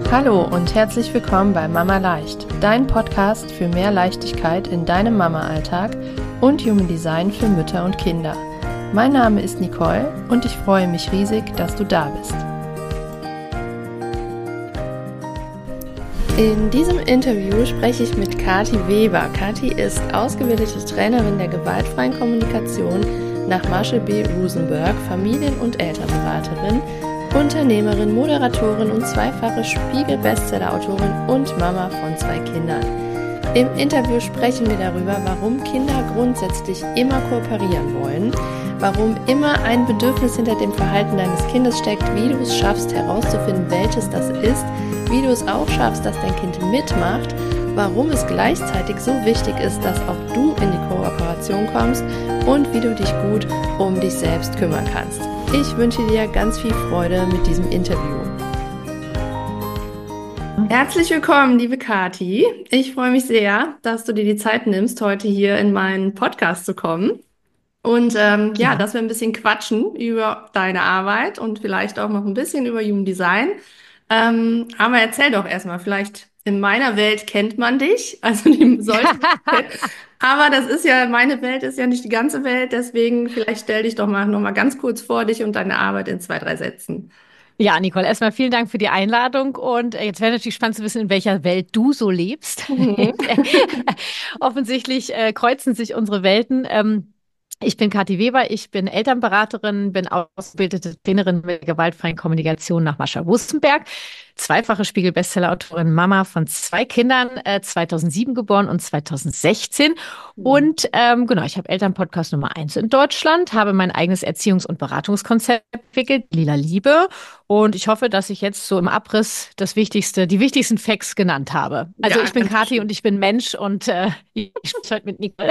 Hallo und herzlich willkommen bei Mama Leicht, dein Podcast für mehr Leichtigkeit in deinem Mama-Alltag und Human Design für Mütter und Kinder. Mein Name ist Nicole und ich freue mich riesig, dass du da bist. In diesem Interview spreche ich mit Kathi Weber. Kathi ist ausgebildete Trainerin der gewaltfreien Kommunikation nach Marshall B. Rosenberg, Familien- und Elternberaterin, Unternehmerin, Moderatorin und zweifache Spiegel-Bestseller-Autorin und Mama von 2 Kindern. Im Interview sprechen wir darüber, warum Kinder grundsätzlich immer kooperieren wollen, warum immer ein Bedürfnis hinter dem Verhalten deines Kindes steckt, wie du es schaffst herauszufinden, welches das ist, wie du es auch schaffst, dass dein Kind mitmacht, warum es gleichzeitig so wichtig ist, dass auch du in die Kooperation kommst und wie du dich gut um dich selbst kümmern kannst. Ich wünsche dir ganz viel Freude mit diesem Interview. Herzlich willkommen, liebe Kathi. Ich freue mich sehr, dass du dir die Zeit nimmst, heute hier in meinen Podcast zu kommen. Und dass wir ein bisschen quatschen über deine Arbeit und vielleicht auch noch ein bisschen über Human Design. Aber erzähl doch erstmal, vielleicht in meiner Welt kennt man dich, also die sollte man kennen. Aber das ist ja, meine Welt ist ja nicht die ganze Welt, deswegen vielleicht stell dich doch mal noch mal ganz kurz vor dich und deine Arbeit in 2, 3 Sätzen. Ja, Nicole, erstmal vielen Dank für die Einladung. Und jetzt wäre natürlich spannend zu wissen, in welcher Welt du so lebst. Mhm. Offensichtlich kreuzen sich unsere Welten. Ich bin Kathi Weber, ich bin Elternberaterin, bin ausgebildete Trainerin mit gewaltfreien Kommunikation nach Marshall Rosenberg, zweifache Spiegel-Bestseller-Autorin, Mama von 2 Kindern, 2007 geboren und 2016. Und genau, ich habe Elternpodcast Nummer 1 in Deutschland, habe mein eigenes Erziehungs- und Beratungskonzept entwickelt, Lila Liebe. Und ich hoffe, dass ich jetzt so im Abriss das Wichtigste, die wichtigsten Facts genannt habe. Also Ja, ich bin ganz Kathi und bestimmt. ich bin Mensch und ich spreche heute mit Nicole.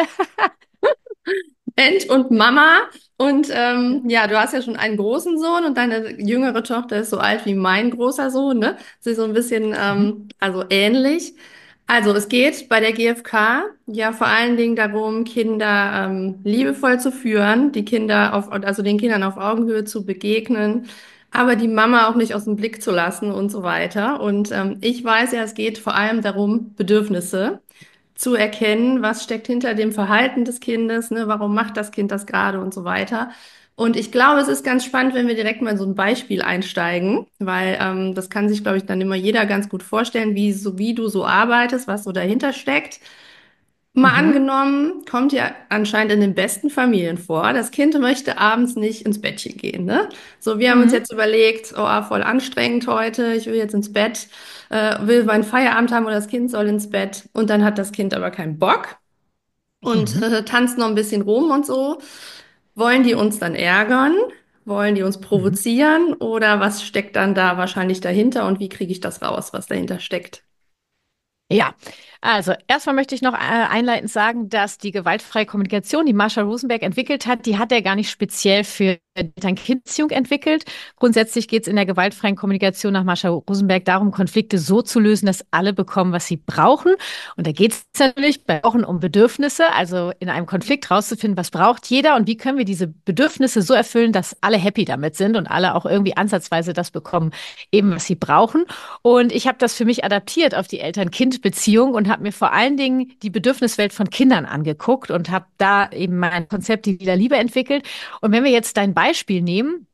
Mensch und Mama. Und ja, du hast ja schon einen großen Sohn und deine jüngere Tochter ist so alt wie mein großer Sohn, ne? Sie ist so ein bisschen, Mhm. also ähnlich. Also es geht bei der GfK ja vor allen Dingen darum, Kinder liebevoll zu führen, die Kinder also den Kindern auf Augenhöhe zu begegnen, aber die Mama auch nicht aus dem Blick zu lassen und so weiter. Und ich weiß ja, es geht vor allem darum, Bedürfnisse zu erkennen, was steckt hinter dem Verhalten des Kindes, ne, warum macht das Kind das gerade und so weiter. Und ich glaube, es ist ganz spannend, wenn wir direkt mal in so ein Beispiel einsteigen, weil das kann sich, glaube ich, dann immer jeder ganz gut vorstellen, wie du so arbeitest, was so dahinter steckt. Mal Mhm. angenommen, kommt ja anscheinend in den besten Familien vor, das Kind möchte abends nicht ins Bettchen gehen, ne? So, wir haben uns Mhm. jetzt überlegt, oh, voll anstrengend heute, ich will jetzt ins Bett, will meinen Feierabend haben oder das Kind soll ins Bett. Und dann hat das Kind aber keinen Bock und Mhm. tanzt noch ein bisschen rum und so. Wollen die uns dann ärgern? Wollen die uns Mhm. provozieren? Oder was steckt dann da wahrscheinlich dahinter und wie kriege ich das raus, was dahinter steckt? Ja, also erstmal möchte ich noch einleitend sagen, dass die gewaltfreie Kommunikation, die Marshall Rosenberg entwickelt hat, die hat er gar nicht speziell für Eltern-Kind-Beziehung entwickelt. Grundsätzlich geht es in der gewaltfreien Kommunikation nach Marshall Rosenberg darum, Konflikte so zu lösen, dass alle bekommen, was sie brauchen. Und da geht es natürlich bei Brauchen um Bedürfnisse, also in einem Konflikt rauszufinden, was braucht jeder und wie können wir diese Bedürfnisse so erfüllen, dass alle happy damit sind und alle auch irgendwie ansatzweise das bekommen, eben was sie brauchen. Und ich habe das für mich adaptiert auf die Eltern-Kind-Beziehung und habe mir vor allen Dingen die Bedürfniswelt von Kindern angeguckt und habe da eben mein Konzept die Lila Liebe entwickelt. Und wenn wir jetzt dein Beispiel nehmen,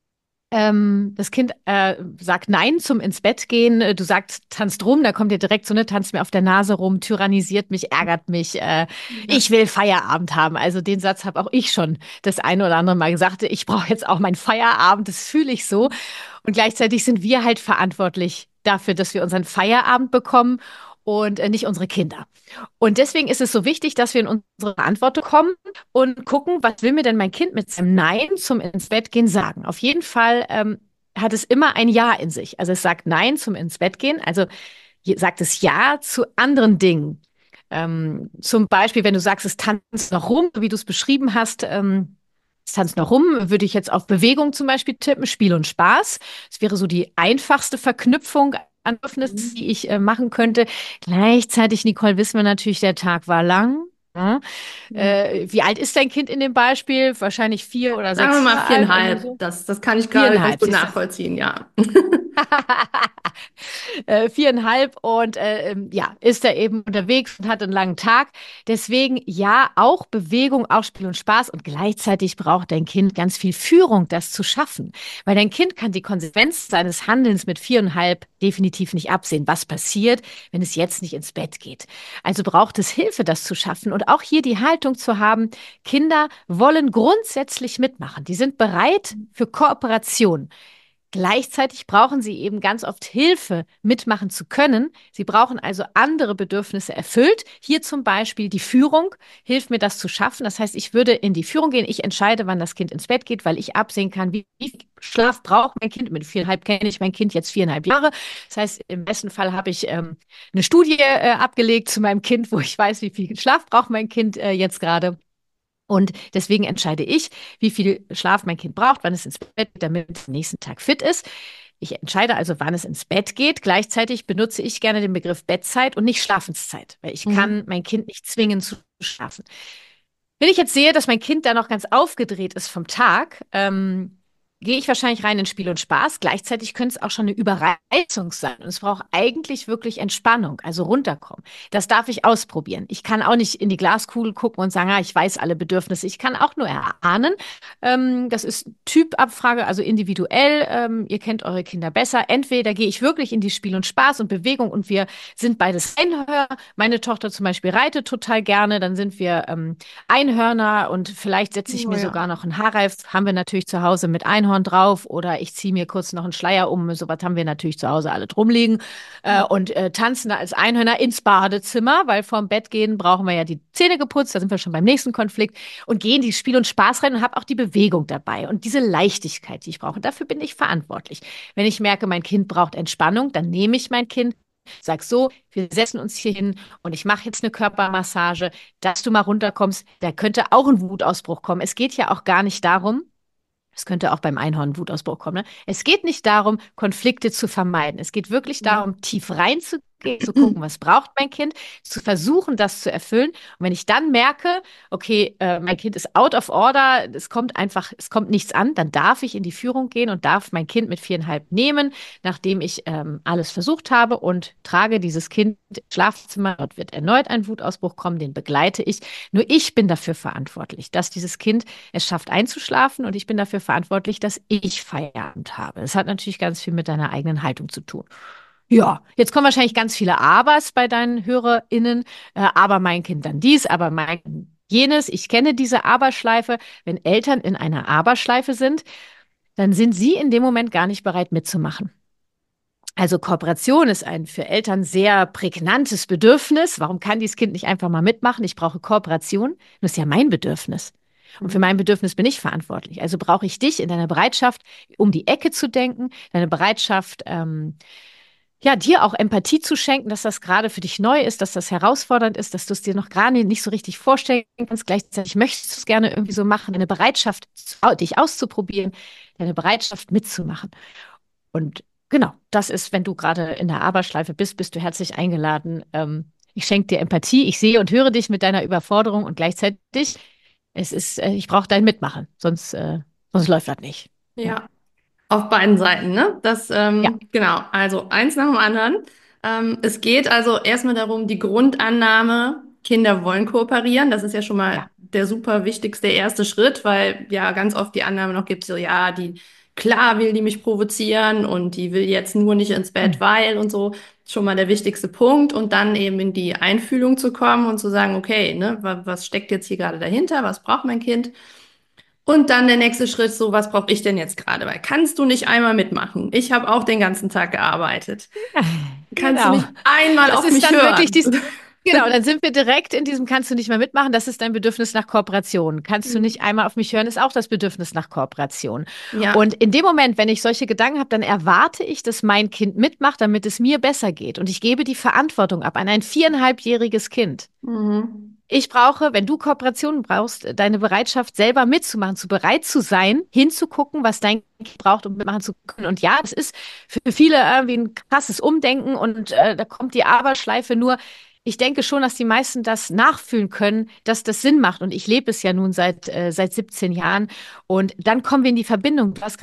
das Kind sagt Nein zum ins Bett gehen. Du sagst, tanzt rum, da kommt ihr direkt so, ne, tanzt mir auf der Nase rum, tyrannisiert mich, ärgert mich. Ja. Ich will Feierabend haben. Also den Satz habe auch ich schon das eine oder andere Mal gesagt. Ich brauche jetzt auch meinen Feierabend, das fühle ich so. Und gleichzeitig sind wir halt verantwortlich dafür, dass wir unseren Feierabend bekommen und nicht unsere Kinder. Und deswegen ist es so wichtig, dass wir in unsere Verantwortung kommen und gucken, was will mir denn mein Kind mit seinem Nein zum ins Bett gehen sagen. Auf jeden Fall hat es immer ein Ja in sich. Also es sagt Nein zum ins Bett gehen, also sagt es Ja zu anderen Dingen. Zum Beispiel, wenn du sagst, es tanzt noch rum, wie du es beschrieben hast, es tanzt noch rum, würde ich jetzt auf Bewegung zum Beispiel tippen, Spiel und Spaß. Das wäre so die einfachste Verknüpfung an Bedürfnissen, Mhm. die ich machen könnte. Gleichzeitig, Nicole, wissen wir natürlich, der Tag war lang. Ja. Ja. Wie alt ist dein Kind in dem Beispiel? Wahrscheinlich 4 oder Sagen wir 6 mal Jahre alt, irgendwie 4,5. so. Das kann ich gerade ganz 4,5, gut siehst du. nachvollziehen, ja. 4,5 und ja, ist er eben unterwegs und hat einen langen Tag. Deswegen ja, auch Bewegung, auch Spiel und Spaß und gleichzeitig braucht dein Kind ganz viel Führung, das zu schaffen. Weil dein Kind kann die Konsequenz seines Handelns mit 4,5 definitiv nicht absehen. Was passiert, wenn es jetzt nicht ins Bett geht? Also braucht es Hilfe, das zu schaffen und auch hier die Haltung zu haben, Kinder wollen grundsätzlich mitmachen. Die sind bereit für Kooperation. Gleichzeitig brauchen sie eben ganz oft Hilfe, mitmachen zu können. Sie brauchen also andere Bedürfnisse erfüllt. Hier zum Beispiel die Führung hilft mir, das zu schaffen. Das heißt, ich würde in die Führung gehen. Ich entscheide, wann das Kind ins Bett geht, weil ich absehen kann, wie viel Schlaf braucht mein Kind. Mit 4,5 kenne ich mein Kind jetzt 4,5 Jahre. Das heißt, im besten Fall habe ich eine Studie abgelegt zu meinem Kind, wo ich weiß, wie viel Schlaf braucht mein Kind jetzt gerade. Und deswegen entscheide ich, wie viel Schlaf mein Kind braucht, wann es ins Bett geht, damit es am nächsten Tag fit ist. Ich entscheide also, wann es ins Bett geht. Gleichzeitig benutze ich gerne den Begriff Bettzeit und nicht Schlafenszeit, weil ich kann Mhm. mein Kind nicht zwingen zu schlafen. Wenn ich jetzt sehe, dass mein Kind da noch ganz aufgedreht ist vom Tag, gehe ich wahrscheinlich rein in Spiel und Spaß. Gleichzeitig könnte es auch schon eine Überreizung sein. Und es braucht eigentlich wirklich Entspannung, also runterkommen. Das darf ich ausprobieren. Ich kann auch nicht in die Glaskugel gucken und sagen, ah, ich weiß alle Bedürfnisse. Ich kann auch nur erahnen. Das ist Typabfrage, also individuell. Ihr kennt eure Kinder besser. Entweder gehe ich wirklich in die Spiel und Spaß und Bewegung und wir sind beides Einhörner. Meine Tochter zum Beispiel reitet total gerne. Dann sind wir Einhörner und vielleicht setze ich Oh mir ja. sogar noch einen Haarreif, haben wir natürlich zu Hause mit Einhorn drauf oder ich ziehe mir kurz noch einen Schleier um, sowas haben wir natürlich zu Hause alle drum liegen und tanzen da als Einhörner ins Badezimmer, weil vorm Bett gehen brauchen wir ja die Zähne geputzt, da sind wir schon beim nächsten Konflikt und gehen die Spiel und Spaß rein und habe auch die Bewegung dabei und diese Leichtigkeit, die ich brauche. Und dafür bin ich verantwortlich. Wenn ich merke, mein Kind braucht Entspannung, dann nehme ich mein Kind, sag so, wir setzen uns hier hin und ich mache jetzt eine Körpermassage, dass du mal runterkommst. Da könnte auch ein Wutausbruch kommen. Es geht ja auch gar nicht darum, es könnte auch beim Einhorn ein Wutausbruch kommen. Ne? Es geht nicht darum, Konflikte zu vermeiden. Es geht wirklich darum, tief reinzugehen, zu gucken, was braucht mein Kind, zu versuchen, das zu erfüllen. Und wenn ich dann merke, okay, mein Kind ist out of order, es kommt einfach, es kommt nichts an, dann darf ich in die Führung gehen und darf mein Kind mit 4,5 nehmen, nachdem ich alles versucht habe und trage dieses Kind ins Schlafzimmer. Dort wird erneut ein Wutausbruch kommen, den begleite ich. Nur ich bin dafür verantwortlich, dass dieses Kind es schafft einzuschlafen und ich bin dafür verantwortlich, dass ich Feierabend habe. Das hat natürlich ganz viel mit deiner eigenen Haltung zu tun. Ja, jetzt kommen wahrscheinlich ganz viele Abers bei deinen HörerInnen, aber mein Kind dann dies, aber mein Kind jenes. Ich kenne diese Aberschleife. Wenn Eltern in einer Aberschleife sind, dann sind sie in dem Moment gar nicht bereit mitzumachen. Also Kooperation ist ein für Eltern sehr prägnantes Bedürfnis. Warum kann dieses Kind nicht einfach mal mitmachen? Ich brauche Kooperation. Das ist ja mein Bedürfnis. Und für Mhm. mein Bedürfnis bin ich verantwortlich. Also brauche ich dich in deiner Bereitschaft, um die Ecke zu denken, deine Bereitschaft, ja, dir auch Empathie zu schenken, dass das gerade für dich neu ist, dass das herausfordernd ist, dass du es dir noch gerade nicht so richtig vorstellen kannst. Gleichzeitig möchtest du es gerne irgendwie so machen. Deine Bereitschaft, dich auszuprobieren, deine Bereitschaft mitzumachen. Und genau, das ist, wenn du gerade in der Aberschleife bist, bist du herzlich eingeladen. Ich schenke dir Empathie, ich sehe und höre dich mit deiner Überforderung und gleichzeitig, ich brauche dein Mitmachen, sonst läuft das nicht. Ja, Ja, auf beiden Seiten, ne? ja, Genau, also eins nach dem anderen. Es geht also erstmal darum, die Grundannahme, Kinder wollen kooperieren. Das ist ja schon mal ja. der super wichtigste erste Schritt, weil ja ganz oft die Annahme noch gibt, so ja, klar will die mich provozieren und die will jetzt nur nicht ins Bett, Hm. weil und so. Schon mal der wichtigste Punkt und dann eben in die Einfühlung zu kommen und zu sagen, okay, ne, was steckt jetzt hier gerade dahinter? Was braucht mein Kind? Und dann der nächste Schritt, so, was brauche ich denn jetzt gerade? Weil kannst du nicht einmal mitmachen? Ich habe auch den ganzen Tag gearbeitet. Kannst du Genau. nicht einmal Das auf ist mich dann wirklich hören? dies. Genau, dann sind wir direkt in diesem kannst du nicht mehr mitmachen. Das ist dein Bedürfnis nach Kooperation. Kannst du nicht einmal auf mich hören, ist auch das Bedürfnis nach Kooperation. Ja, Und in dem Moment, wenn ich solche Gedanken habe, dann erwarte ich, dass mein Kind mitmacht, damit es mir besser geht. Und ich gebe die Verantwortung ab an ein 4,5-jähriges Kind. mhm. Ich brauche, wenn du Kooperation brauchst, deine Bereitschaft, selber mitzumachen, bereit zu sein, hinzugucken, was dein Kind braucht, um mitmachen zu können. Und ja, das ist für viele irgendwie ein krasses Umdenken und da kommt die Aberschleife nur. Ich denke schon, dass die meisten das nachfühlen können, dass das Sinn macht. Und ich lebe es ja nun seit 17 Jahren. Und dann kommen wir in die Verbindung. Du hast gerade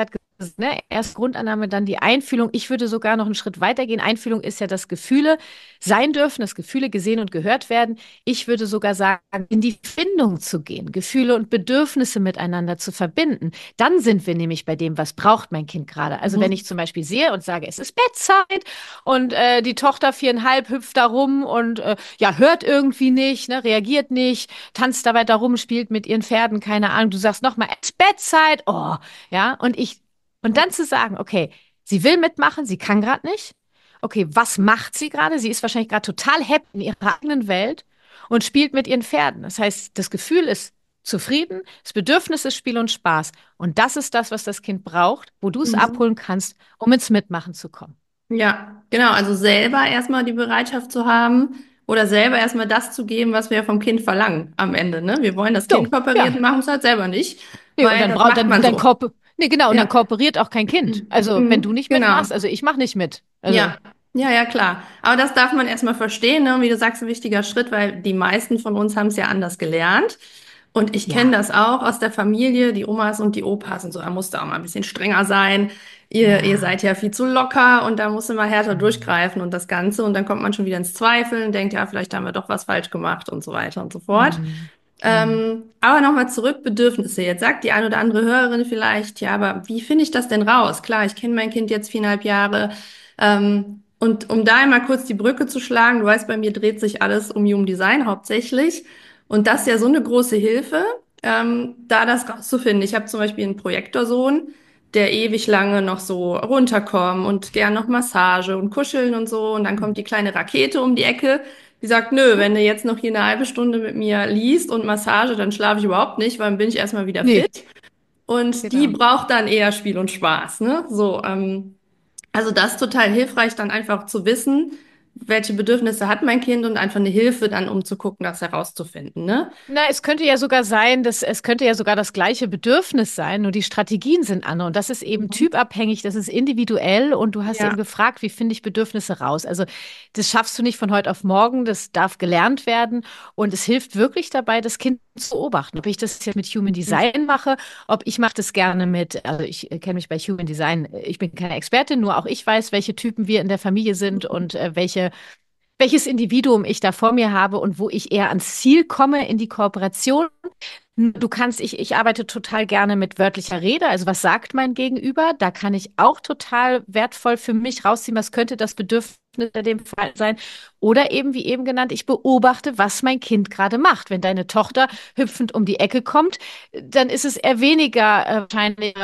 ne, erst Grundannahme, dann die Einfühlung. Ich würde sogar noch einen Schritt weiter gehen. Einfühlung ist ja, dass Gefühle sein dürfen, dass Gefühle gesehen und gehört werden. Ich würde sogar sagen, in die Findung zu gehen, Gefühle und Bedürfnisse miteinander zu verbinden. Dann sind wir nämlich bei dem, was braucht mein Kind gerade. Also wenn Mhm. ich zum Beispiel sehe und sage, es ist Bettzeit und die Tochter 4,5 hüpft da rum und ja, hört irgendwie nicht, ne, reagiert nicht, tanzt da weiter rum, spielt mit ihren Pferden, keine Ahnung. Du sagst nochmal, es ist Bettzeit, oh, ja, und dann zu sagen, okay, sie will mitmachen, sie kann gerade nicht. Okay, was macht sie gerade? Sie ist wahrscheinlich gerade total happy in ihrer eigenen Welt und spielt mit ihren Pferden. Das heißt, das Gefühl ist zufrieden, das Bedürfnis ist Spiel und Spaß. Und das ist das, was das Kind braucht, wo du es Mhm. abholen kannst, um ins Mitmachen zu kommen. Ja, genau. Also selber erstmal die Bereitschaft zu haben oder selber erstmal das zu geben, was wir vom Kind verlangen am Ende, ne? Wir wollen das Kind So, kooperieren, ja. machen es halt selber nicht, Nee, und weil dann das braucht macht man so. nee, genau, und dann Ja, kooperiert auch kein Kind. Also, wenn du nicht genau. mitmachst, also ich mache nicht mit. Also, Ja, ja, ja, klar. Aber das darf man erstmal verstehen, ne? Und wie du sagst, ein wichtiger Schritt, weil die meisten von uns haben es ja anders gelernt. Und ich kenne ja, das auch aus der Familie, die Omas und die Opas und so. Da musste auch mal ein bisschen strenger sein. Ihr ja. seid ja viel zu locker und da musst du mal härter Hm. durchgreifen und das Ganze. Und dann kommt man schon wieder ins Zweifeln, denkt, ja, vielleicht haben wir doch was falsch gemacht und so weiter und so fort. Hm. Hm. Aber nochmal zurück, Bedürfnisse. Jetzt sagt die ein oder andere Hörerin vielleicht, ja, aber wie finde ich das denn raus? Klar, ich kenne mein Kind jetzt 4,5 Jahre. Und um da einmal kurz die Brücke zu schlagen, du weißt, bei mir dreht sich alles um Human Design hauptsächlich. Und das ist ja so eine große Hilfe, da das rauszufinden. Ich habe zum Beispiel einen Projektorsohn, der ewig lange noch so runterkommen und gern noch Massage und Kuscheln und so. Und dann kommt die kleine Rakete um die Ecke. Die sagt, nö, wenn du jetzt noch hier eine halbe Stunde mit mir liest und Massage, dann schlafe ich überhaupt nicht, weil dann bin ich erstmal wieder Nee, fit. Und die genau. braucht dann eher Spiel und Spaß, ne? So, also das ist total hilfreich, dann einfach zu wissen, welche Bedürfnisse hat mein Kind und einfach eine Hilfe dann, um zu gucken, das herauszufinden, ne? Na, es könnte ja sogar sein, dass es könnte ja sogar das gleiche Bedürfnis sein, nur die Strategien sind andere. Und das ist eben Mhm. typabhängig, das ist individuell. Und du hast Ja. eben gefragt, wie finde ich Bedürfnisse raus? Also, das schaffst du nicht von heute auf morgen, das darf gelernt werden. Und es hilft wirklich dabei, das Kind zu beobachten. Ob ich das jetzt mit Human Design mache, ob ich mache das gerne mit, also ich kenne mich bei Human Design, ich bin keine Expertin, nur auch ich weiß, welche Typen wir in der Familie sind und welches Individuum ich da vor mir habe und wo ich eher ans Ziel komme in die Kooperation. Du kannst, ich arbeite total gerne mit wörtlicher Rede, also was sagt mein Gegenüber? Da kann ich auch total wertvoll für mich rausziehen, was könnte das Bedürfnis in dem Fall sein? Oder eben, wie eben genannt, ich beobachte, was mein Kind gerade macht. Wenn deine Tochter hüpfend um die Ecke kommt, dann ist es eher weniger wahrscheinlich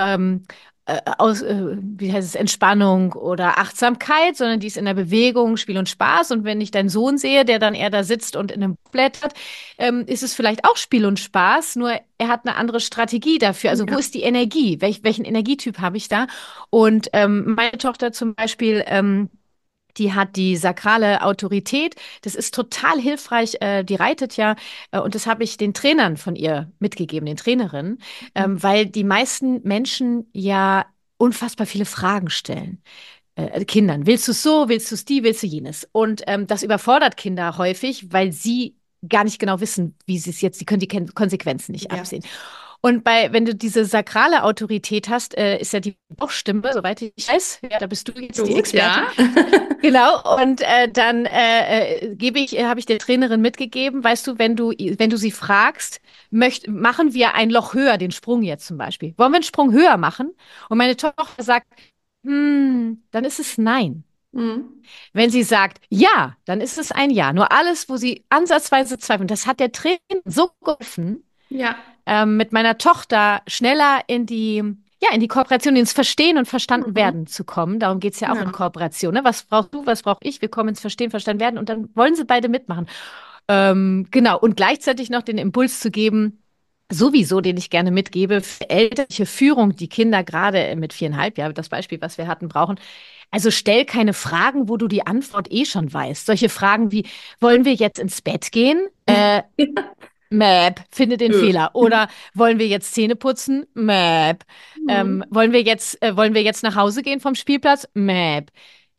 wie heißt es, Entspannung oder Achtsamkeit, sondern die ist in der Bewegung, Spiel und Spaß. Und wenn ich deinen Sohn sehe, der dann eher da sitzt und in einem Buch blättert, ist es vielleicht auch Spiel und Spaß, nur er hat eine andere Strategie dafür. Also wo Ja. ist die Energie? Welchen Energietyp habe ich da? Und meine Tochter zum Beispiel, die hat die sakrale Autorität. Das ist total hilfreich. Die reitet ja. Und das habe ich den Trainern von ihr mitgegeben, den Trainerinnen, weil die meisten Menschen ja unfassbar viele Fragen stellen. Kindern. Willst du es so? Willst du es die? Willst du jenes? Und das überfordert Kinder häufig, weil sie gar nicht genau wissen, wie sie es jetzt, sie können die Konsequenzen nicht Ja. absehen. Und wenn du diese sakrale Autorität hast, ist ja die Bauchstimme, soweit ich weiß, ja, da bist du jetzt die Gut, Expertin. ja. Genau, und dann habe ich der Trainerin mitgegeben, weißt du, wenn du sie fragst, machen wir ein Loch höher, den Sprung jetzt zum Beispiel. Wollen wir einen Sprung höher machen? Und meine Tochter sagt, dann ist es nein. Mhm. Wenn sie sagt ja, dann ist es ein ja. Nur alles, wo sie ansatzweise zweifeln, das hat der Trainer so geholfen, Ja. mit meiner Tochter schneller in die Kooperation, ins Verstehen und Verstanden Mhm. werden zu kommen. Darum geht es ja auch in Genau. Kooperation. Ne? Was brauchst du, was brauche ich? Wir kommen ins Verstehen, Verstanden werden und dann wollen sie beide mitmachen. Genau. Und gleichzeitig noch den Impuls zu geben, sowieso, den ich gerne mitgebe, für elterliche Führung, die Kinder gerade mit 4,5, ja, das Beispiel, was wir hatten, brauchen. Also stell keine Fragen, wo du die Antwort eh schon weißt. Solche Fragen wie, wollen wir jetzt ins Bett gehen? Map, finde den Nö. Fehler. Oder wollen wir jetzt Zähne putzen? Map. Mhm. Wollen wir jetzt nach Hause gehen vom Spielplatz? Map.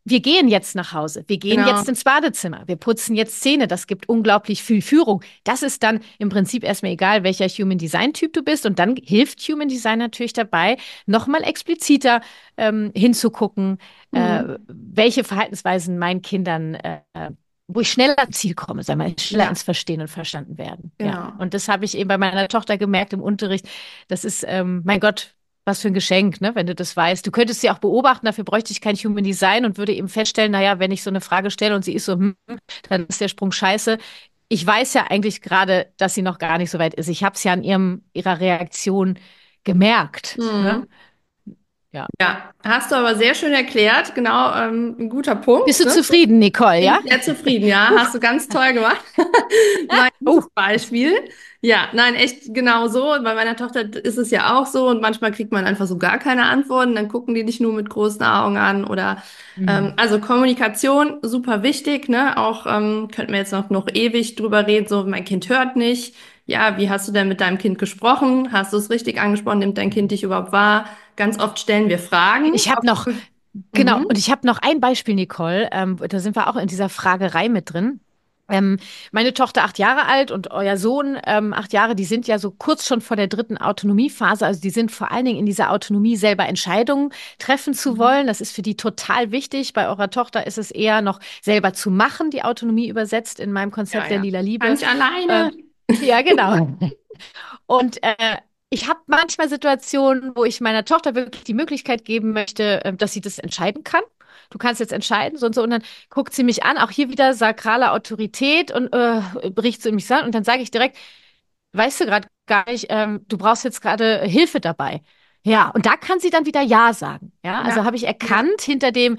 wir gehen jetzt nach Hause, wir gehen Genau. jetzt ins Badezimmer, wir putzen jetzt Zähne, das gibt unglaublich viel Führung. Das ist dann im Prinzip erstmal egal, welcher Human Design Typ du bist. Und dann hilft Human Design natürlich dabei, nochmal expliziter hinzugucken, Mhm. welche Verhaltensweisen meinen Kindern, wo ich schneller ans Ziel komme, sagen wir, schneller Ja, ins Verstehen und Verstanden werden. Ja. genau. Und das habe ich eben bei meiner Tochter gemerkt im Unterricht. Das ist, mein Gott, was für ein Geschenk, ne, wenn du das weißt. Du könntest sie auch beobachten, dafür bräuchte ich kein Human Design und würde eben feststellen, naja, wenn ich so eine Frage stelle und sie ist so, dann ist der Sprung scheiße. Ich weiß ja eigentlich gerade, dass sie noch gar nicht so weit ist. Ich habe es ja an ihrer Reaktion gemerkt. Ne? Mhm. Ja. Ja, hast du aber sehr schön erklärt. Genau, ein guter Punkt. Bist du Ne? zufrieden, Nicole, Bin ja? ich sehr zufrieden, ja. Hast du ganz toll gemacht. War ein gutes Oh. Beispiel. Ja, nein, echt genau so. Bei meiner Tochter ist es ja auch so und manchmal kriegt man einfach so gar keine Antworten. Dann gucken die dich nur mit großen Augen an oder Hm. also Kommunikation super wichtig, ne? Auch könnten wir jetzt noch ewig drüber reden. So, mein Kind hört nicht. Ja, wie hast du denn mit deinem Kind gesprochen? Hast du es richtig angesprochen? Nimmt dein Kind dich überhaupt wahr? Ganz oft stellen wir Fragen. Ich habe noch, genau, Mhm. und ich habe noch ein Beispiel, Nicole. Da sind wir auch in dieser Fragerei mit drin. Ähm, Meine Tochter 8 Jahre alt und euer Sohn 8 Jahre, die sind ja so kurz schon vor der dritten Autonomiephase. Also die sind vor allen Dingen in dieser Autonomie, selber Entscheidungen treffen zu wollen. Das ist für die total wichtig. Bei eurer Tochter ist es eher noch selber zu machen, die Autonomie übersetzt in meinem Ja, Konzept der ja. lila Kann Liebe. ich Äh, alleine. ja, genau. Und ich habe manchmal Situationen, wo ich meiner Tochter wirklich die Möglichkeit geben möchte, dass sie das entscheiden kann. Du kannst jetzt entscheiden, so und so. Und dann guckt sie mich an, auch hier wieder sakrale Autorität und bricht sie mich an. Und dann sage ich direkt, weißt du gerade gar nicht, du brauchst jetzt gerade Hilfe dabei. Ja, und da kann sie dann wieder Ja sagen. Ja, also Ja, habe ich ja, erkannt, hinter dem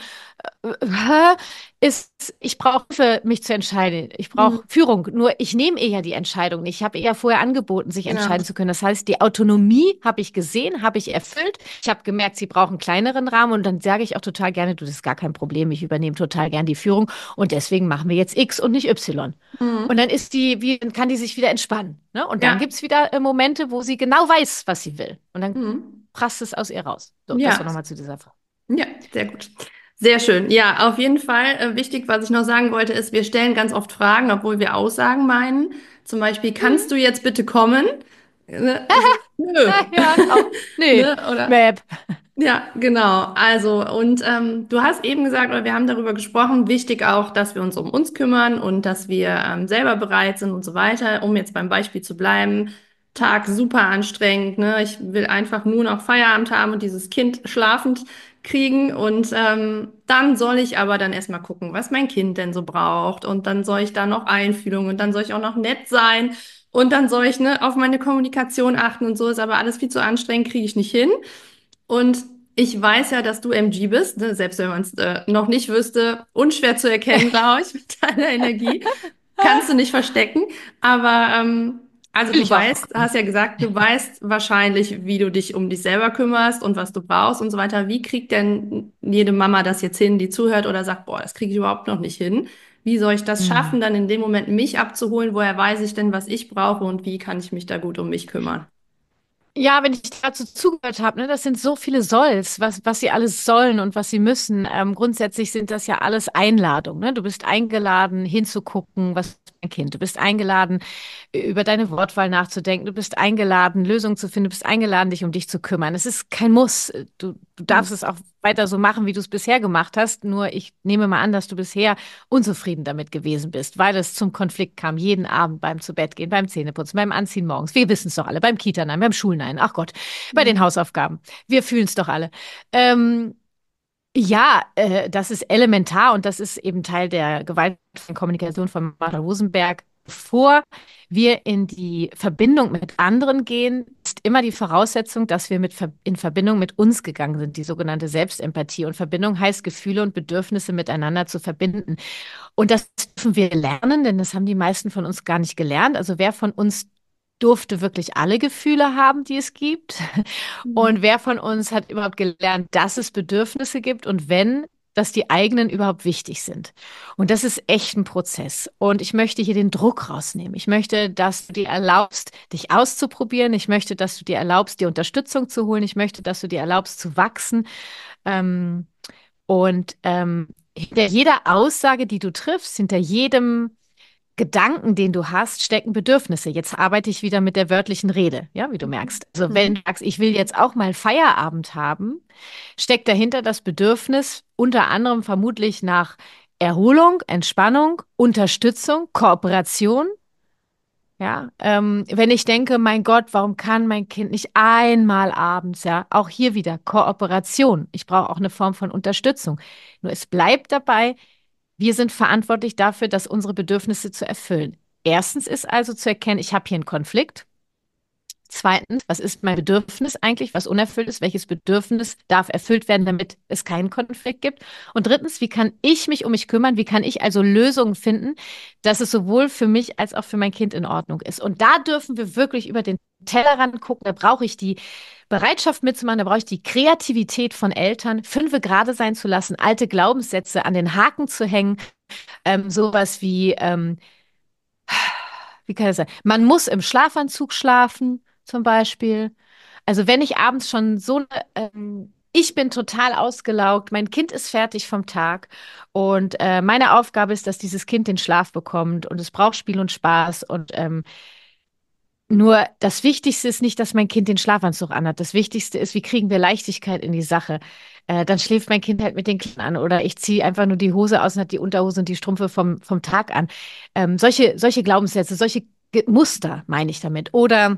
ist, ich brauche Hilfe, mich zu entscheiden. Ich hm, brauche Führung. Nur ich nehme ihr ja die Entscheidung nicht. Ich habe ihr ja vorher angeboten, sich genau. entscheiden zu können. Das heißt, die Autonomie habe ich gesehen, habe ich erfüllt. Ich habe gemerkt, sie braucht einen kleineren Rahmen und dann sage ich auch total gerne, du, das ist gar kein Problem. Ich übernehme total gern die Führung und deswegen machen wir jetzt X und nicht Y. Und Hm, dann ist kann die sich wieder entspannen. Ne? Und dann ja, gibt es wieder Momente, wo sie genau weiß, was sie will. Und dann hm, prasst es aus ihr raus. So, das war ja, nochmal zu dieser Frage. ja, sehr gut. Sehr schön. Ja, auf jeden Fall. Wichtig, was ich noch sagen wollte, ist, wir stellen ganz oft Fragen, obwohl wir Aussagen meinen. Zum Beispiel, kannst du jetzt bitte kommen? Ne? So, nö. Ja, auch. Nee, Ne? Oder? Map. Ja, genau. Also, und du hast eben gesagt, oder wir haben darüber gesprochen, wichtig auch, dass wir uns um uns kümmern und dass wir selber bereit sind und so weiter. Um jetzt beim Beispiel zu bleiben, Tag super anstrengend, ne? Ich will einfach nur noch Feierabend haben und dieses Kind schlafend kriegen und dann soll ich aber dann erstmal gucken, was mein Kind denn so braucht und dann soll ich da noch Einfühlung und dann soll ich auch noch nett sein und dann soll ich ne, auf meine Kommunikation achten und so ist aber alles viel zu anstrengend, kriege ich nicht hin. Und ich weiß ja, dass du MG bist, ne? Selbst wenn man es noch nicht wüsste, unschwer zu erkennen, glaube ich, mit deiner Energie. Kannst du nicht verstecken. Aber also Will du ich auch. weißt, hast ja gesagt, du weißt wahrscheinlich, wie du dich um dich selber kümmerst und was du brauchst und so weiter. Wie kriegt denn jede Mama das jetzt hin, die zuhört oder sagt, boah, das kriege ich überhaupt noch nicht hin? Wie soll ich das Hm. schaffen, dann in dem Moment mich abzuholen? Woher weiß ich denn, was ich brauche und wie kann ich mich da gut um mich kümmern? Ja, wenn ich dazu zugehört habe, ne, das sind so viele Solls, was sie alles sollen und was sie müssen. Grundsätzlich sind das ja alles Einladungen. Ne? Du bist eingeladen, hinzugucken, was dein Kind. Du bist eingeladen, über deine Wortwahl nachzudenken. Du bist eingeladen, Lösungen zu finden. Du bist eingeladen, dich um dich zu kümmern. Es ist kein Muss. Du Hm. darfst es auch weiter so machen, wie du es bisher gemacht hast. Nur ich nehme mal an, dass du bisher unzufrieden damit gewesen bist, weil es zum Konflikt kam, jeden Abend beim Zubettgehen, beim Zähneputzen, beim Anziehen morgens. Wir wissen es doch alle, beim Kita-Nein, beim Schulnein, ach Gott, bei den Hm. Hausaufgaben. Wir fühlen es doch alle. Ähm, ja, das ist elementar und das ist eben Teil der gewaltfreien Kommunikation von Martha Rosenberg. Bevor wir in die Verbindung mit anderen gehen, ist immer die Voraussetzung, dass wir in Verbindung mit uns gegangen sind, die sogenannte Selbstempathie. Und Verbindung heißt, Gefühle und Bedürfnisse miteinander zu verbinden. Und das dürfen wir lernen, denn das haben die meisten von uns gar nicht gelernt. Also wer von uns durfte wirklich alle Gefühle haben, die es gibt? Hm. Und wer von uns hat überhaupt gelernt, dass es Bedürfnisse gibt und wenn, dass die eigenen überhaupt wichtig sind? Und das ist echt ein Prozess. Und ich möchte hier den Druck rausnehmen. Ich möchte, dass du dir erlaubst, dich auszuprobieren. Ich möchte, dass du dir erlaubst, dir Unterstützung zu holen. Ich möchte, dass du dir erlaubst, zu wachsen. Ähm, und hinter jeder Aussage, die du triffst, hinter jedem Gedanken, den du hast, stecken Bedürfnisse. Jetzt arbeite ich wieder mit der wörtlichen Rede, ja, wie du merkst. Also wenn Mhm. du sagst, ich will jetzt auch mal Feierabend haben, steckt dahinter das Bedürfnis unter anderem vermutlich nach Erholung, Entspannung, Unterstützung, Kooperation. Ja, wenn ich denke, mein Gott, warum kann mein Kind nicht einmal abends, ja, auch hier wieder Kooperation. Ich brauche auch eine Form von Unterstützung. Nur es bleibt dabei, wir sind verantwortlich dafür, dass unsere Bedürfnisse zu erfüllen. Erstens ist also zu erkennen, ich habe hier einen Konflikt. Zweitens, was ist mein Bedürfnis eigentlich, was unerfüllt ist? Welches Bedürfnis darf erfüllt werden, damit es keinen Konflikt gibt? Und drittens, wie kann ich mich um mich kümmern? Wie kann ich also Lösungen finden, dass es sowohl für mich als auch für mein Kind in Ordnung ist? Und da dürfen wir wirklich über den Tellerrand gucken. Da brauche ich die Bereitschaft mitzumachen, da brauche ich die Kreativität von Eltern, fünfe gerade sein zu lassen, alte Glaubenssätze an den Haken zu hängen, sowas wie kann das sein? Man muss im Schlafanzug schlafen, zum Beispiel. Also wenn ich abends schon ich bin total ausgelaugt, mein Kind ist fertig vom Tag und meine Aufgabe ist, dass dieses Kind den Schlaf bekommt und es braucht Spiel und Spaß und nur das Wichtigste ist nicht, dass mein Kind den Schlafanzug anhat. Das Wichtigste ist, wie kriegen wir Leichtigkeit in die Sache. Dann schläft mein Kind halt mit den Kleidern an oder ich ziehe einfach nur die Hose aus und hat die Unterhose und die Strümpfe vom Tag an. Solche Glaubenssätze, solche Muster meine ich damit. Oder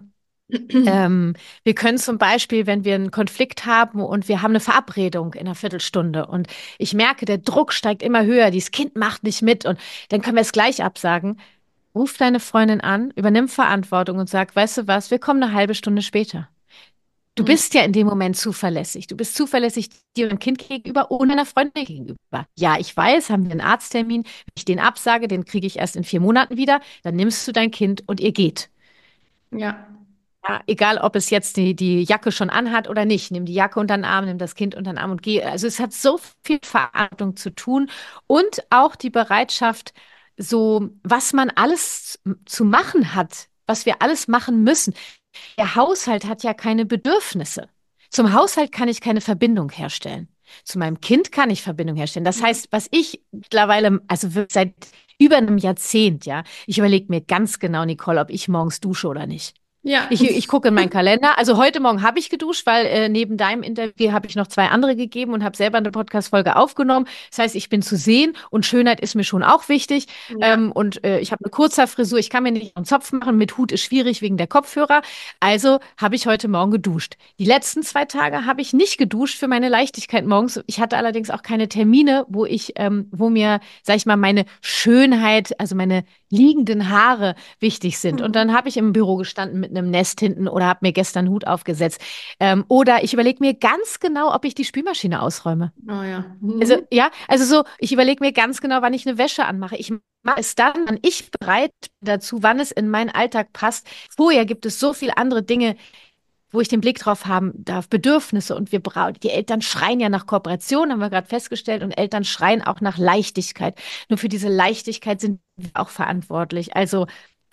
wir können zum Beispiel, wenn wir einen Konflikt haben und wir haben eine Verabredung in einer Viertelstunde und ich merke, der Druck steigt immer höher, dieses Kind macht nicht mit und dann können wir es gleich absagen. Ruf deine Freundin an, übernimm Verantwortung und sag, weißt du was, wir kommen eine halbe Stunde später. Du Mhm. bist ja in dem Moment zuverlässig. Du bist zuverlässig dir und dem Kind gegenüber und deiner Freundin gegenüber. Ja, ich weiß, haben wir einen Arzttermin. Wenn ich den absage, den kriege ich erst in 4 Monaten wieder. Dann nimmst du dein Kind und ihr geht. Ja. Ja, egal, ob es jetzt die Jacke schon anhat oder nicht. Nimm die Jacke unter den Arm, nimm das Kind unter den Arm und geh. Also es hat so viel Verantwortung zu tun und auch die Bereitschaft, so was man alles zu machen hat, was wir alles machen müssen. Der Haushalt hat ja keine Bedürfnisse. Zum Haushalt kann ich keine Verbindung herstellen. Zu meinem Kind kann ich Verbindung herstellen. Das heißt, was ich mittlerweile, also wirklich seit über einem Jahrzehnt, ja, ich überlege mir ganz genau, Nicole, ob ich morgens dusche oder nicht. Ja. Ich gucke in meinen Kalender. Also heute Morgen habe ich geduscht, weil neben deinem Interview habe ich noch zwei andere gegeben und habe selber eine Podcast-Folge aufgenommen. Das heißt, ich bin zu sehen und Schönheit ist mir schon auch wichtig. Ja. Ich habe eine Kurzhaarfrisur. Ich kann mir nicht einen Zopf machen. Mit Hut ist schwierig wegen der Kopfhörer. Also habe ich heute Morgen geduscht. Die letzten 2 Tage habe ich nicht geduscht für meine Leichtigkeit morgens. Ich hatte allerdings auch keine Termine, wo mir, sag ich mal, meine Schönheit, also meine liegenden Haare wichtig sind. Und Mhm. dann habe ich im Büro gestanden mit einem Nest hinten oder habe mir gestern einen Hut aufgesetzt. Oder ich überlege mir ganz genau, ob ich die Spülmaschine ausräume. Oh ja. Also Mhm. ja, also so, ich überlege mir ganz genau, wann ich eine Wäsche anmache. Ich mache es dann, wann ich bereit bin dazu, wann es in meinen Alltag passt. Vorher gibt es so viele andere Dinge, wo ich den Blick drauf haben darf, Bedürfnisse und wir brauchen, die Eltern schreien ja nach Kooperation, haben wir gerade festgestellt, und Eltern schreien auch nach Leichtigkeit. Nur für diese Leichtigkeit sind wir auch verantwortlich. Also,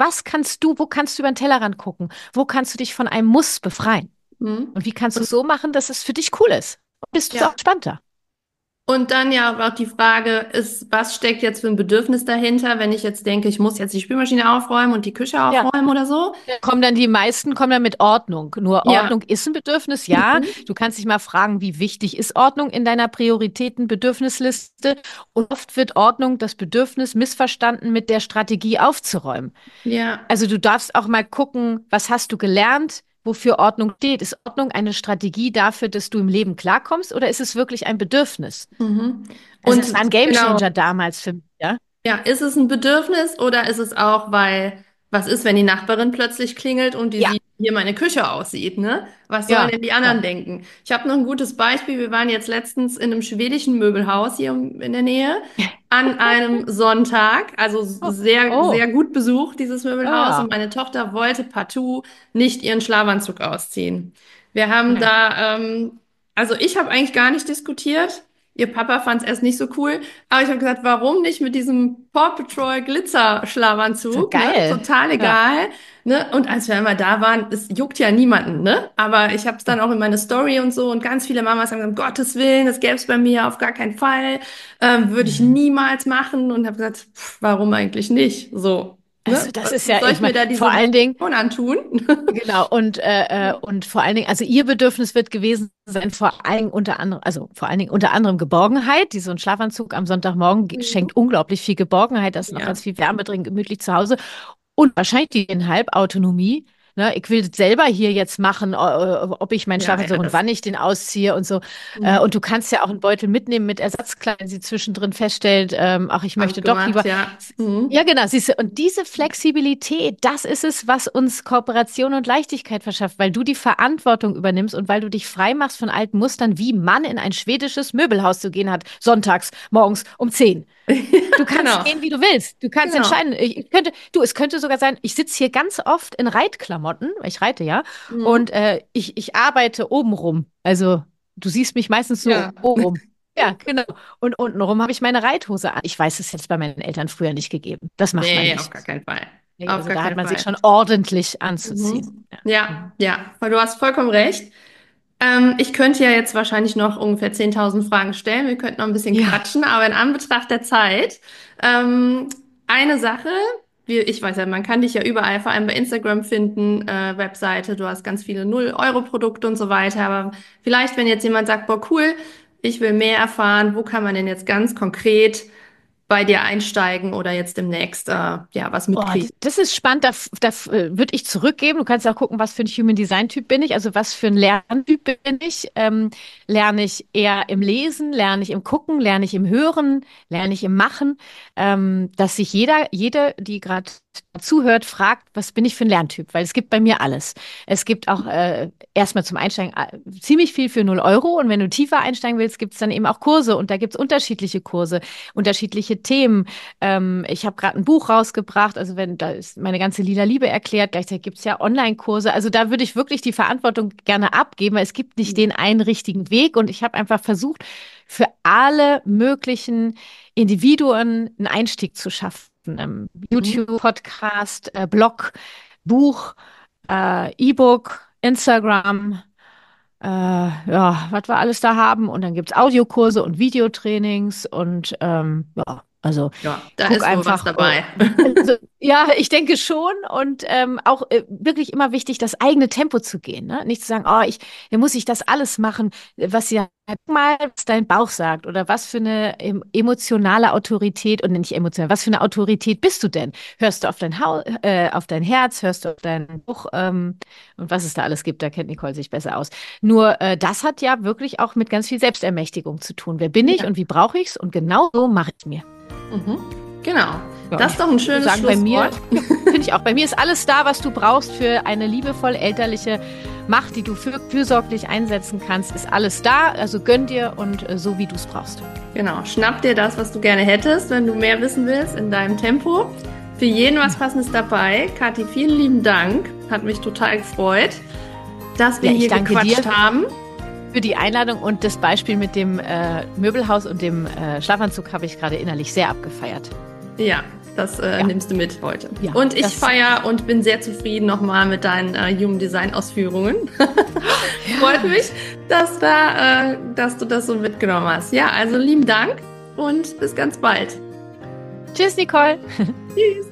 wo kannst du über den Tellerrand gucken? Wo kannst du dich von einem Muss befreien? Mhm. Und wie kannst du Und es so machen, dass es für dich cool ist? Bist du auch ja. entspannter? Und dann ja auch die Frage ist, was steckt jetzt für ein Bedürfnis dahinter, wenn ich jetzt denke, ich muss jetzt die Spülmaschine aufräumen und die Küche Ja. aufräumen oder so? Die meisten kommen dann mit Ordnung. Nur Ja. Ordnung ist ein Bedürfnis, ja. Mhm. Du kannst dich mal fragen, wie wichtig ist Ordnung in deiner Prioritäten-Bedürfnisliste? Und oft wird Ordnung, das Bedürfnis, missverstanden mit der Strategie aufzuräumen. Ja. Also du darfst auch mal gucken, was hast du gelernt, wofür Ordnung steht. Ist Ordnung eine Strategie dafür, dass du im Leben klarkommst, oder ist es wirklich ein Bedürfnis? Mhm. Also es Und war ein genau, Gamechanger damals für mich, ja. ja, ist es ein Bedürfnis oder ist es auch, weil, was ist, wenn die Nachbarin plötzlich klingelt und die Ja, sieht, wie hier meine Küche aussieht, ne? Was sollen ja, denn die ja. anderen denken? Ich habe noch ein gutes Beispiel. Wir waren jetzt letztens in einem schwedischen Möbelhaus hier in der Nähe an einem Sonntag, also Oh, sehr, oh, sehr gut besucht, dieses oh Möbelhaus. Und ja. meine Tochter wollte partout nicht ihren Schlafanzug ausziehen. Wir haben Ja. da, also ich habe eigentlich gar nicht diskutiert. Ihr Papa fand es erst nicht so cool, aber ich habe gesagt, warum nicht mit diesem Paw Patrol So Glitzer-Schlafanzug, ne? geil. Total Ja. egal, ne? Und als wir einmal da waren, es juckt ja niemanden, ne? Aber ich habe es dann auch in meine Story und so und ganz viele Mamas haben gesagt, um Gottes Willen, das gäbe es bei mir auf gar keinen Fall, würde ich Mhm. niemals machen und habe gesagt, warum eigentlich nicht? So, ne? Also das Was ist ja, soll ich ich mir meine, da vor diese allen Dingen, Depression antun? genau, und vor allen Dingen, also ihr Bedürfnis wird gewesen sein, vor allen Dingen unter anderem, also vor allen Dingen unter anderem Geborgenheit. So ein Schlafanzug am Sonntagmorgen Mhm. schenkt unglaublich viel Geborgenheit, da ist noch ganz Ja, viel Wärme drin, gemütlich zu Hause. Und wahrscheinlich die Autonomie. Ne? Ich will selber hier jetzt machen, ob ich meinen ja, ja, Schlafanzug und das. wann ich den ausziehe und so. Mhm. Und du kannst ja auch einen Beutel mitnehmen mit Ersatzkleidern, wenn sie zwischendrin feststellt, ach, ich möchte doch Handgemacht, lieber. ja. Ja, Mhm. genau, siehst du, und diese Flexibilität, das ist es, was uns Kooperation und Leichtigkeit verschafft, weil du die Verantwortung übernimmst und weil du dich frei machst von alten Mustern, wie man in ein schwedisches Möbelhaus zu gehen hat, sonntags, morgens um 10. Du kannst Genau, gehen, wie du willst. Du kannst genau. entscheiden. Es könnte sogar sein, ich sitze hier ganz oft in Reitklamotten, weil ich reite ja, Mhm. und ich arbeite obenrum. Also du siehst mich meistens so Ja. obenrum. Ja, genau. Und untenrum habe ich meine Reithose an. Ich weiß, es jetzt bei meinen Eltern früher nicht gegeben. Das macht man Nee, auf gar nicht. keinen Fall. Nee, Auf also gar da hat keinen man sich Fall. schon ordentlich anzuziehen. Mhm. Ja. Ja, Mhm. ja, weil du hast vollkommen recht. Ich könnte ja jetzt wahrscheinlich noch ungefähr 10.000 Fragen stellen. Wir könnten noch ein bisschen Ja. quatschen, aber in Anbetracht der Zeit, ähm, eine Sache, ich weiß ja, man kann dich ja überall, vor allem bei Instagram finden, Webseite, du hast ganz viele 0-Euro-Produkte und so weiter, aber vielleicht, wenn jetzt jemand sagt, boah, cool, ich will mehr erfahren, wo kann man denn jetzt ganz konkret bei dir einsteigen oder jetzt demnächst, ja, was Oh, mitkriegen? das ist spannend. Da würde ich zurückgeben. Du kannst auch gucken, was für ein Human Design Typ bin ich, also was für ein Lerntyp bin ich. Lerne ich eher im Lesen, lerne ich im Gucken, lerne ich im Hören, lerne ich im Machen, dass sich jede, die gerade zuhört, fragt, was bin ich für ein Lerntyp? Weil es gibt bei mir alles. Es gibt auch erstmal zum Einsteigen ziemlich viel für 0 Euro, und wenn du tiefer einsteigen willst, gibt es dann eben auch Kurse, und da gibt es unterschiedliche Kurse, unterschiedliche Themen. Ich habe gerade ein Buch rausgebracht, also wenn da ist meine ganze Lila Liebe erklärt, gleichzeitig gibt es ja Online-Kurse. Also da würde ich wirklich die Verantwortung gerne abgeben, weil es gibt nicht den einen richtigen Weg, und ich habe einfach versucht, für alle möglichen Individuen einen Einstieg zu schaffen. Mhm. YouTube, Podcast, Blog, Buch, E-Book, Instagram, ja, was wir alles da haben. Und dann gibt es Audiokurse und Videotrainings und ja, also Ja, da guck ist wohl was einfach. dabei. Also, ja, ich denke schon. Und auch wirklich immer wichtig, das eigene Tempo zu gehen. Ne? Nicht zu sagen, oh, dann muss ich das alles machen, was ja, guck mal, was dein Bauch sagt, oder was für eine emotionale Autorität, und nicht emotional, was für eine Autorität bist du denn? Hörst du auf dein Herz, hörst du auf dein Bauch, und was es da alles gibt, da kennt Nicole sich besser aus. Nur das hat ja wirklich auch mit ganz viel Selbstermächtigung zu tun. Wer bin ich Ja. und wie brauche ich es? Und genau so mache ich es mir. Mhm. Genau. Ja, und Das ich ist doch ein würde schönes sagen, bei mir, Schlusswort. ja, finde ich auch, bei mir ist alles da, was du brauchst für eine liebevoll elterliche Macht, die du fürsorglich einsetzen kannst, ist alles da. Also gönn dir, und so, wie du es brauchst. Genau. Schnapp dir das, was du gerne hättest, wenn du mehr wissen willst, in deinem Tempo. Für jeden was Passendes dabei. Kathi, vielen lieben Dank. Hat mich total gefreut, dass wir Ja, ich hier danke gequatscht dir haben. für die Einladung, und das Beispiel mit dem Möbelhaus und dem Schlafanzug habe ich gerade innerlich sehr abgefeiert. Ja, das Ja, nimmst du mit heute. ja, Und ich das, feiere und bin sehr zufrieden nochmal mit deinen Human Design Ausführungen. Freut ja. mich, dass du das so mitgenommen hast. Ja, also lieben Dank und bis ganz bald. Tschüss, Nicole. Tschüss.